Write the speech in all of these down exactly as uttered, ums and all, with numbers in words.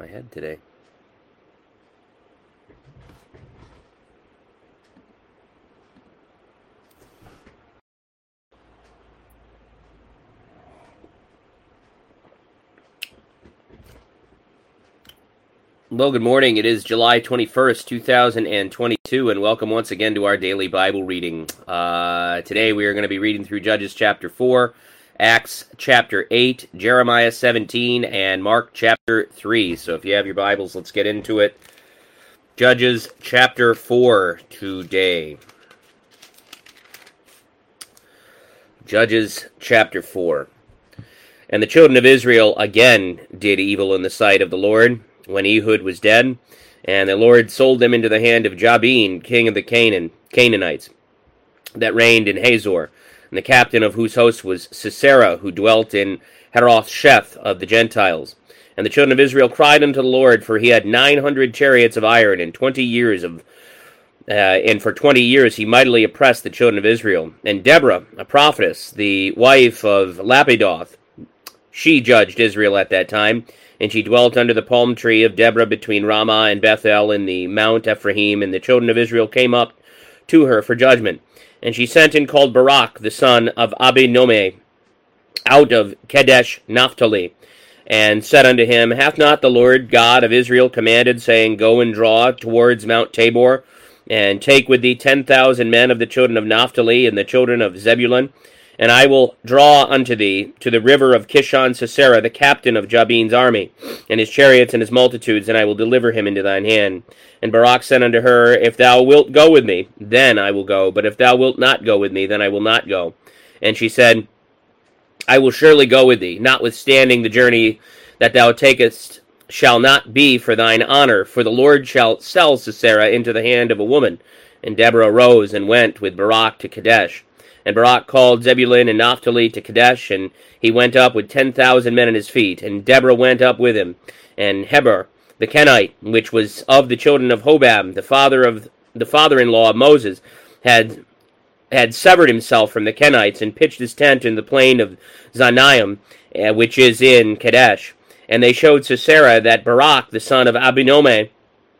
my head today. Well, good morning. It is July twenty-first, two thousand twenty-two, and welcome once again to our daily Bible reading. Uh, today we are going to be reading through Judges chapter four, Acts chapter eight, Jeremiah seventeen, and Mark chapter three. So if you have your Bibles, let's get into it. Judges chapter four today. Judges chapter four. And the children of Israel again did evil in the sight of the Lord, when Ehud was dead, and the Lord sold them into the hand of Jabin, king of the Canaan, Canaanites, that reigned in Hazor, and the captain of whose host was Sisera, who dwelt in Harosheth of the Gentiles. And the children of Israel cried unto the Lord, for he had nine hundred chariots of iron, and twenty years of, uh, and for twenty years he mightily oppressed the children of Israel. And Deborah, a prophetess, the wife of Lapidoth, she judged Israel at that time, and she dwelt under the palm tree of Deborah between Ramah and Bethel in the Mount Ephraim, and the children of Israel came up to her for judgment. And she sent and called Barak, the son of Abinoam, out of Kadesh Naphtali, and said unto him, Hath not the Lord God of Israel commanded, saying, Go and draw towards Mount Tabor, and take with thee ten thousand men of the children of Naphtali and the children of Zebulun, and I will draw unto thee to the river of Kishon Sisera, the captain of Jabin's army, and his chariots and his multitudes, and I will deliver him into thine hand. And Barak said unto her, If thou wilt go with me, then I will go, but if thou wilt not go with me, then I will not go. And she said, I will surely go with thee, notwithstanding the journey that thou takest shall not be for thine honor, for the Lord shall sell Sisera into the hand of a woman. And Deborah arose and went with Barak to Kadesh. And Barak called Zebulun and Naphtali to Kadesh, and he went up with ten thousand men on his feet. And Deborah went up with him. And Heber, the Kenite, which was of the children of Hobab, the father of the father-in-law of Moses, had had severed himself from the Kenites, and pitched his tent in the plain of Zanaim, uh, which is in Kadesh. And they showed Sisera that Barak, the son of Abinoam,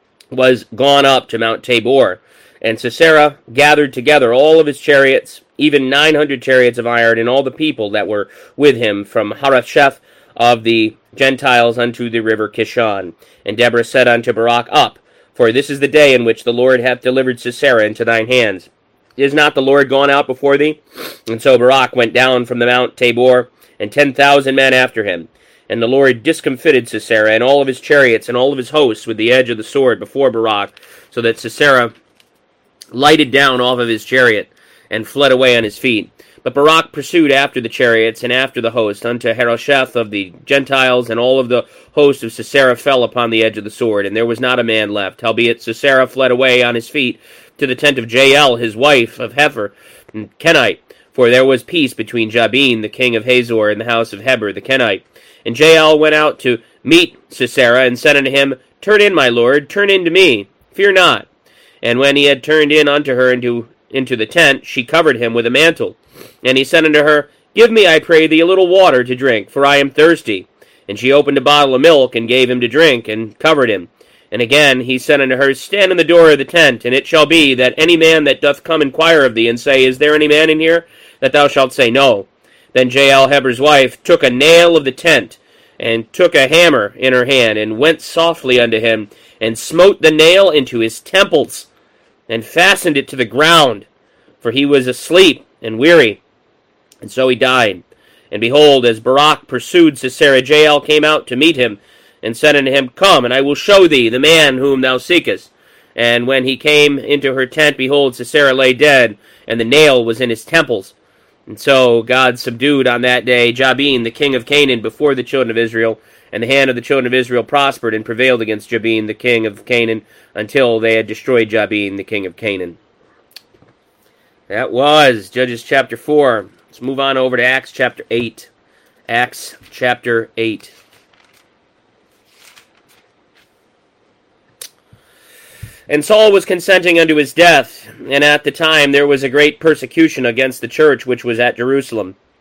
was gone up to Mount Tabor. And Sisera gathered together all of his chariots, even nine hundred chariots of iron, and all the people that were with him from Harosheth of the Gentiles unto the river Kishon. And Deborah said unto Barak, Up, for this is the day in which the Lord hath delivered Sisera into thine hands. Is not the Lord gone out before thee? And so Barak went down from the Mount Tabor, and ten thousand men after him. And the Lord discomfited Sisera and all of his chariots and all of his hosts with the edge of the sword before Barak, so that Sisera lighted down off of his chariot, and fled away on his feet. But Barak pursued after the chariots and after the host unto Harosheth of the Gentiles, and all of the host of Sisera fell upon the edge of the sword, and there was not a man left. Howbeit Sisera fled away on his feet to the tent of Jael, his wife of Hefer, and Kenite, for there was peace between Jabin, the king of Hazor, and the house of Heber, the Kenite. And Jael went out to meet Sisera, and said unto him, Turn in, my lord, turn in to me, fear not. And when he had turned in unto her into into the tent, she covered him with a mantle. And he said unto her, Give me, I pray thee, a little water to drink, for I am thirsty. And she opened a bottle of milk, and gave him to drink, and covered him. And again he said unto her, Stand in the door of the tent, and it shall be that any man that doth come inquire of thee, and say, Is there any man in here? That thou shalt say, No. Then Jael, Heber's wife, took a nail of the tent, and took a hammer in her hand, and went softly unto him, and smote the nail into his temples, and fastened it to the ground, for he was asleep and weary. And so he died. And behold, as Barak pursued Sisera, Jael came out to meet him, and said unto him, Come, and I will show thee the man whom thou seekest. And when he came into her tent, behold, Sisera lay dead, and the nail was in his temples. And so God subdued on that day Jabin, the king of Canaan, before the children of Israel, and the hand of the children of Israel prospered and prevailed against Jabin, the king of Canaan, until they had destroyed Jabin, the king of Canaan. That was Judges chapter four. Let's move on over to Acts chapter eight. Acts chapter eight. And Saul was consenting unto his death, and at the time there was a great persecution against the church which was at Jerusalem.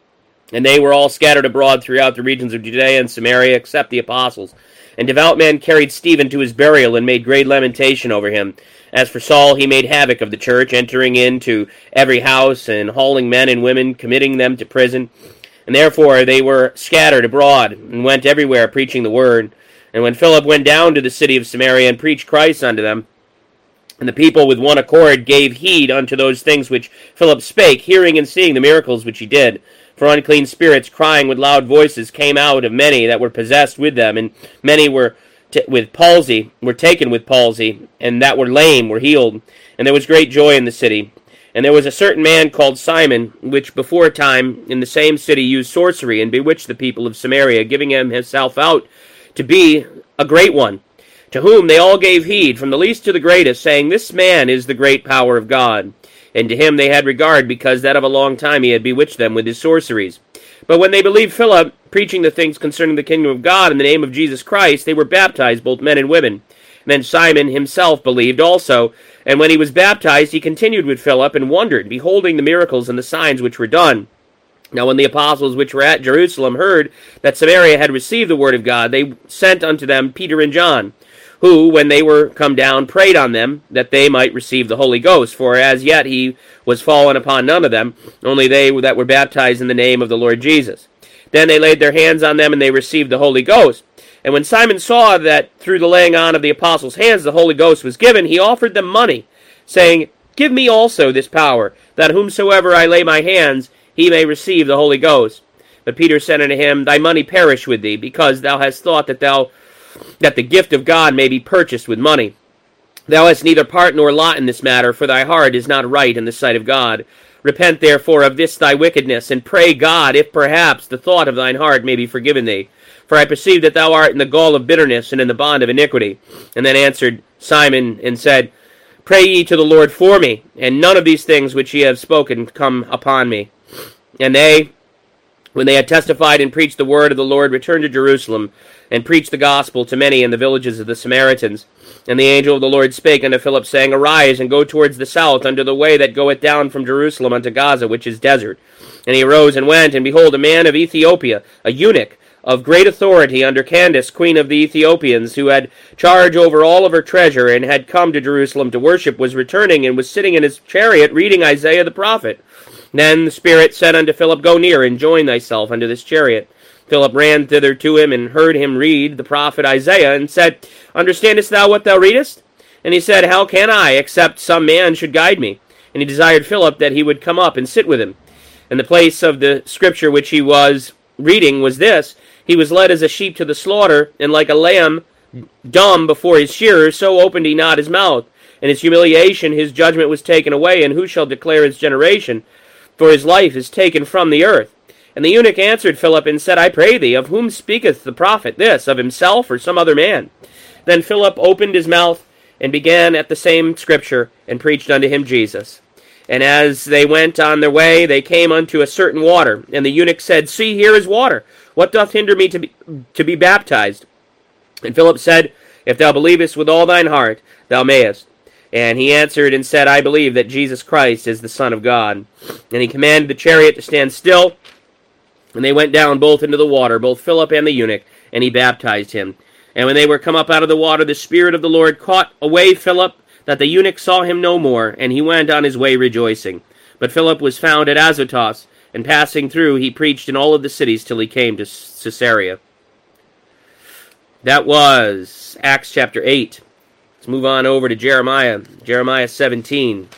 And they were all scattered abroad throughout the regions of Judea and Samaria, except the apostles. And devout men carried Stephen to his burial, and made great lamentation over him. As for Saul, he made havoc of the church, entering into every house, and hauling men and women, committing them to prison. And therefore they were scattered abroad, and went everywhere preaching the word. And when Philip went down to the city of Samaria, and preached Christ unto them, and the people with one accord gave heed unto those things which Philip spake, hearing and seeing the miracles which he did. For unclean spirits, crying with loud voices, came out of many that were possessed with them, and many were t- with palsy, were taken with palsy, and that were lame were healed. And there was great joy in the city. And there was a certain man called Simon, which before a time in the same city used sorcery, and bewitched the people of Samaria, giving him himself out to be a great one, to whom they all gave heed, from the least to the greatest, saying, This man is the great power of God. And to him they had regard, because that of a long time he had bewitched them with his sorceries. But when they believed Philip, preaching the things concerning the kingdom of God in the name of Jesus Christ, they were baptized, both men and women. And then Simon himself believed also, and when he was baptized, he continued with Philip, and wondered, beholding the miracles and the signs which were done. Now when the apostles which were at Jerusalem heard that Samaria had received the word of God, they sent unto them Peter and John, who, when they were come down, prayed on them, that they might receive the Holy Ghost. For as yet he was fallen upon none of them, only they that were baptized in the name of the Lord Jesus. Then they laid their hands on them, and they received the Holy Ghost. And when Simon saw that through the laying on of the apostles' hands the Holy Ghost was given, he offered them money, saying, Give me also this power, that whomsoever I lay my hands, he may receive the Holy Ghost. But Peter said unto him, Thy money perish with thee, because thou hast thought that thou that the gift of God may be purchased with money. Thou hast neither part nor lot in this matter, for thy heart is not right in the sight of God. Repent therefore of this thy wickedness, and pray God, if perhaps the thought of thine heart may be forgiven thee. For I perceive that thou art in the gall of bitterness, and in the bond of iniquity. And then answered Simon, and said, Pray ye to the Lord for me, and none of these things which ye have spoken come upon me. And they, when they had testified and preached the word of the Lord, returned to Jerusalem, and preached the gospel to many in the villages of the Samaritans. And the angel of the Lord spake unto Philip, saying, Arise, and go towards the south, unto the way that goeth down from Jerusalem unto Gaza, which is desert. And he arose and went, and behold, a man of Ethiopia, a eunuch, of great authority under Candace, queen of the Ethiopians, who had charge over all of her treasure, and had come to Jerusalem to worship, was returning, and was sitting in his chariot, reading Isaiah the prophet. Then the Spirit said unto Philip, Go near, and join thyself unto this chariot. Philip ran thither to him, and heard him read the prophet Isaiah, and said, Understandest thou what thou readest? And he said, How can I, except some man should guide me? And he desired Philip that he would come up and sit with him. And the place of the scripture which he was reading was this: He was led as a sheep to the slaughter, and like a lamb dumb before his shearers, so opened he not his mouth. In his humiliation his judgment was taken away, and who shall declare his generation? For his life is taken from the earth. And the eunuch answered Philip, and said, I pray thee, of whom speaketh the prophet this, of himself or some other man? Then Philip opened his mouth, and began at the same scripture, and preached unto him Jesus. And as they went on their way, they came unto a certain water. And the eunuch said, See, here is water. What doth hinder me to be, to be baptized? And Philip said, If thou believest with all thine heart, thou mayest. And he answered and said, I believe that Jesus Christ is the Son of God. And he commanded the chariot to stand still. And they went down both into the water, both Philip and the eunuch, and he baptized him. And when they were come up out of the water, the Spirit of the Lord caught away Philip, that the eunuch saw him no more, and he went on his way rejoicing. But Philip was found at Azotus, and passing through, he preached in all of the cities till he came to Caesarea. That was Acts chapter eight. Let's move on over to Jeremiah, Jeremiah seventeen.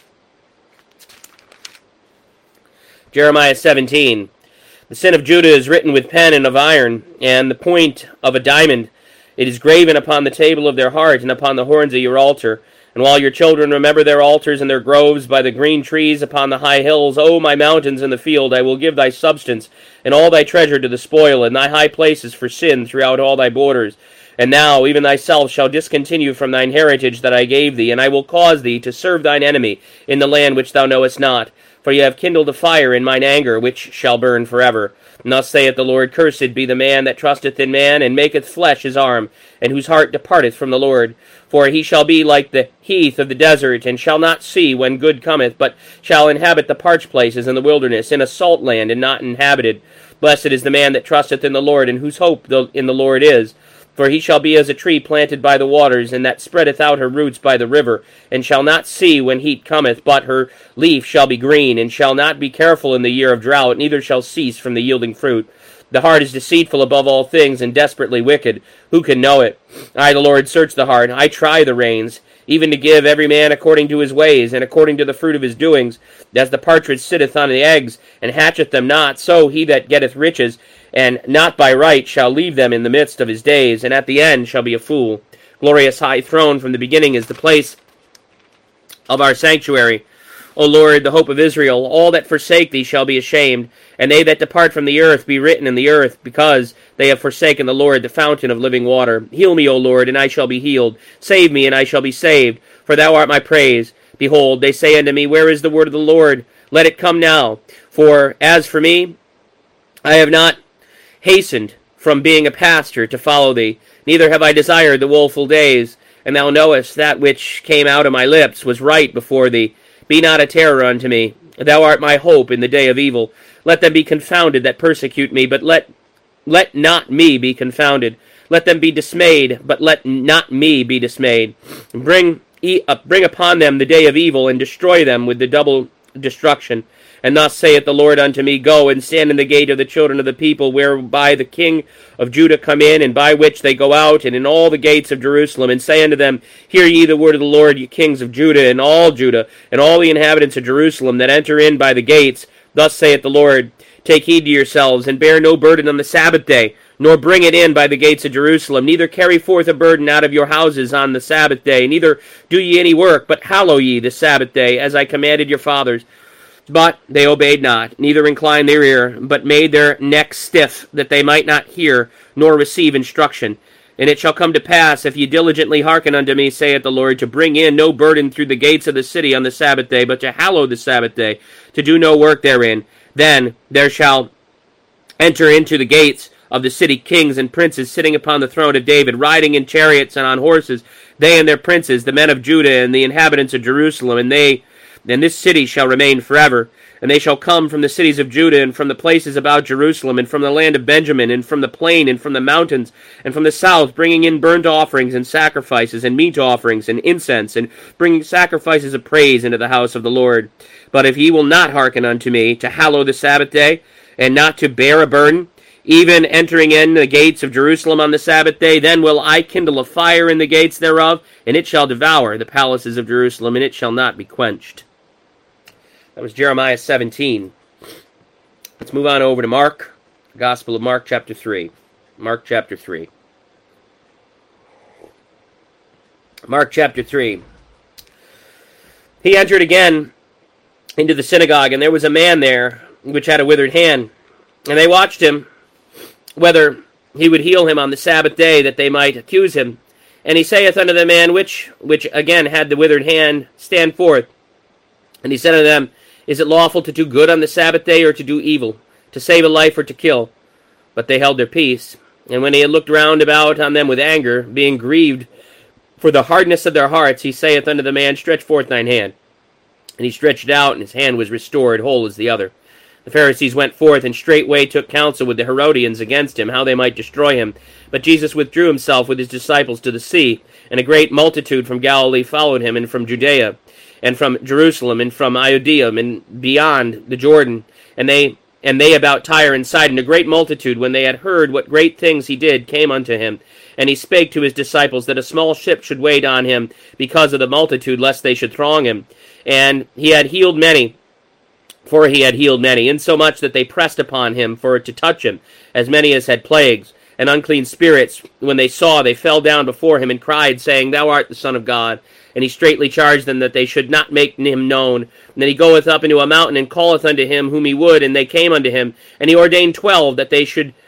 Jeremiah seventeen. The sin of Judah is written with pen and of iron, and the point of a diamond. It is graven upon the table of their heart, and upon the horns of your altar. And while your children remember their altars and their groves by the green trees upon the high hills, O my mountains in the field, I will give thy substance, and all thy treasure to the spoil, and thy high places for sin throughout all thy borders. And thou, even thyself, shall discontinue from thine heritage that I gave thee, and I will cause thee to serve thine enemy in the land which thou knowest not. For you have kindled a fire in mine anger, which shall burn forever. And thus saith the Lord, Cursed be the man that trusteth in man, and maketh flesh his arm, and whose heart departeth from the Lord. For he shall be like the heath of the desert, and shall not see when good cometh, but shall inhabit the parched places in the wilderness, in a salt land, and not inhabited. Blessed is the man that trusteth in the Lord, and whose hope in the Lord is. For he shall be as a tree planted by the waters, and that spreadeth out her roots by the river, and shall not see when heat cometh, but her leaf shall be green, and shall not be careful in the year of drought, neither shall cease from the yielding fruit. The heart is deceitful above all things, and desperately wicked. Who can know it? I, the Lord, search the heart. I try the reins, even to give every man according to his ways, and according to the fruit of his doings. As the partridge sitteth on the eggs, and hatcheth them not, so he that getteth riches, and not by right, shall leave them in the midst of his days, and at the end shall be a fool. Glorious high throne from the beginning is the place of our sanctuary. O Lord, the hope of Israel, all that forsake thee shall be ashamed, and they that depart from the earth be written in the earth, because they have forsaken the Lord, the fountain of living water. Heal me, O Lord, and I shall be healed. Save me, and I shall be saved, for thou art my praise. Behold, they say unto me, Where is the word of the Lord? Let it come now. For as for me, I have not hastened from being a pastor to follow thee, neither have I desired the woeful days. And thou knowest that which came out of my lips was right before thee. Be not a terror unto me. Thou art my hope in the day of evil. Let them be confounded that persecute me, but let let not me be confounded. Let them be dismayed, but let not me be dismayed. Bring e- uh, bring upon them the day of evil, and destroy them with the double destruction. And thus saith the Lord unto me, Go and stand in the gate of the children of the people, whereby the king of Judah come in, and by which they go out, and in all the gates of Jerusalem, and say unto them, Hear ye the word of the Lord, ye kings of Judah, and all Judah, and all the inhabitants of Jerusalem, that enter in by the gates. Thus saith the Lord, Take heed to yourselves, and bear no burden on the Sabbath day, nor bring it in by the gates of Jerusalem, neither carry forth a burden out of your houses on the Sabbath day, neither do ye any work, but hallow ye the Sabbath day, as I commanded your fathers. But they obeyed not, neither inclined their ear, but made their necks stiff, that they might not hear, nor receive instruction. And it shall come to pass, if ye diligently hearken unto me, saith the Lord, to bring in no burden through the gates of the city on the Sabbath day, but to hallow the Sabbath day, to do no work therein, then there shall enter into the gates of the city kings and princes sitting upon the throne of David, riding in chariots and on horses, they and their princes, the men of Judah and the inhabitants of Jerusalem, and they and this city shall remain forever. And they shall come from the cities of Judah, and from the places about Jerusalem, and from the land of Benjamin, and from the plain, and from the mountains, and from the south, bringing in burnt offerings, and sacrifices, and meat offerings, and incense, and bringing sacrifices of praise into the house of the Lord. But if ye will not hearken unto me, to hallow the Sabbath day, and not to bear a burden, even entering in the gates of Jerusalem on the Sabbath day, then will I kindle a fire in the gates thereof, and it shall devour the palaces of Jerusalem, and it shall not be quenched. That was Jeremiah seventeen. Let's move on over to Mark, Gospel of Mark, chapter three. Mark, chapter three. Mark, chapter three. He entered again into the synagogue, and there was a man there which had a withered hand. And they watched him, whether he would heal him on the Sabbath day, that they might accuse him. And he saith unto the man which, which again had the withered hand, Stand forth. And he said unto them, Is it lawful to do good on the Sabbath day, or to do evil, to save a life, or to kill? But they held their peace. And when he had looked round about on them with anger, being grieved for the hardness of their hearts, he saith unto the man, Stretch forth thine hand. And he stretched out, and his hand was restored, whole as the other. The Pharisees went forth, and straightway took counsel with the Herodians against him, how they might destroy him. But Jesus withdrew himself with his disciples to the sea, and a great multitude from Galilee followed him, and from Judea, and from Jerusalem, and from Iodium, and beyond the Jordan, and they and they about Tyre and Sidon. A great multitude, when they had heard what great things he did, came unto him. And he spake to his disciples that a small ship should wait on him because of the multitude, lest they should throng him. And he had healed many, for he had healed many, insomuch that they pressed upon him for to touch him, as many as had plagues and unclean spirits. When they saw, they fell down before him and cried, saying, Thou art the Son of God. And he straitly charged them that they should not make him known. And then he goeth up into a mountain, and calleth unto him whom he would, and they came unto him. And he ordained twelve, that they should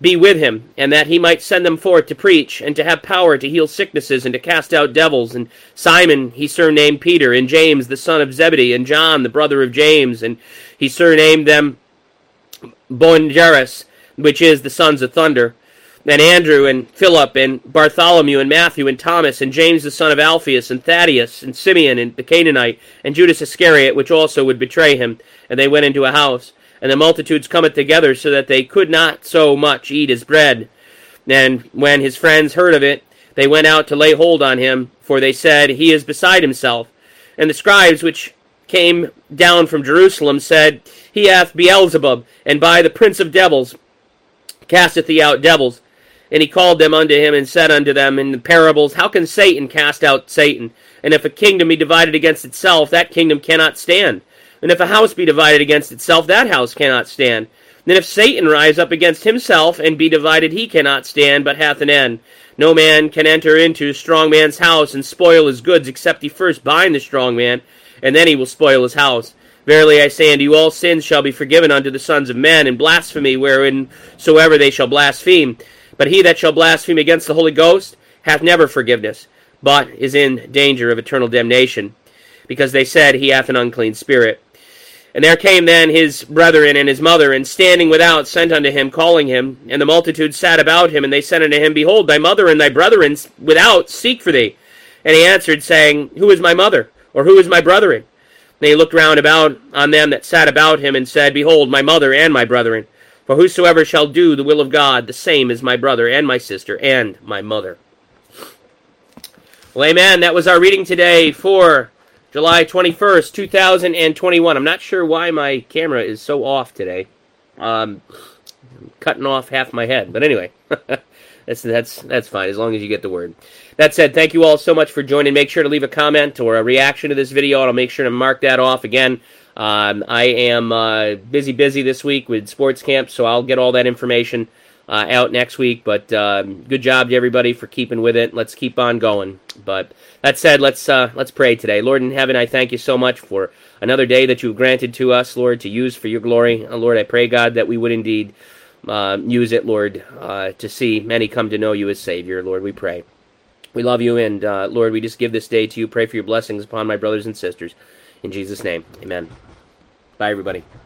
be with him, and that he might send them forth to preach, and to have power to heal sicknesses, and to cast out devils. And Simon he surnamed Peter, and James the son of Zebedee, and John the brother of James, and he surnamed them Boanerges, which is the sons of thunder, and Andrew, and Philip, and Bartholomew, and Matthew, and Thomas, and James the son of Alphaeus, and Thaddeus, and Simeon, and the Canaanite, and Judas Iscariot, which also would betray him. And they went into a house. And the multitudes cometh together, so that they could not so much eat his bread. And when his friends heard of it, they went out to lay hold on him, for they said, He is beside himself. And the scribes which came down from Jerusalem said, He hath Beelzebub, and by the prince of devils casteth he out devils. And he called them unto him, and said unto them in the parables, How can Satan cast out Satan? And if a kingdom be divided against itself, that kingdom cannot stand. And if a house be divided against itself, that house cannot stand. Then if Satan rise up against himself, and be divided, he cannot stand, but hath an end. No man can enter into a strong man's house, and spoil his goods, except he first bind the strong man, and then he will spoil his house. Verily I say unto you, all sins shall be forgiven unto the sons of men, and blasphemy whereinsoever they shall blaspheme. But he that shall blaspheme against the Holy Ghost hath never forgiveness, but is in danger of eternal damnation, because they said, He hath an unclean spirit. And there came then his brethren and his mother, and standing without sent unto him, calling him. And the multitude sat about him, and they said unto him, Behold, thy mother and thy brethren without seek for thee. And he answered, saying, Who is my mother? Or who is my brethren? And he looked round about on them that sat about him, and said, Behold, my mother and my brethren. For whosoever shall do the will of God, the same is my brother and my sister and my mother. Well, amen. That was our reading today for July twenty-first, two thousand twenty-one. I'm not sure why my camera is so off today. Um, cutting off half my head. But anyway, that's that's that's fine, as long as you get the word. That said, thank you all so much for joining. Make sure to leave a comment or a reaction to this video, and I'll make sure to mark that off again. Um, I am uh, busy, busy this week with sports camp, so I'll get all that information uh, out next week. But um, good job to everybody for keeping with it. Let's keep on going. But that said, let's uh, let's pray today. Lord in heaven, I thank you so much for another day that you've granted to us, Lord, to use for your glory. Uh, Lord, I pray, God, that we would indeed uh, use it, Lord, uh, to see many come to know you as Savior. Lord, we pray. We love you, and uh, Lord, we just give this day to you. Pray for your blessings upon my brothers and sisters. In Jesus' name, amen. Bye, everybody.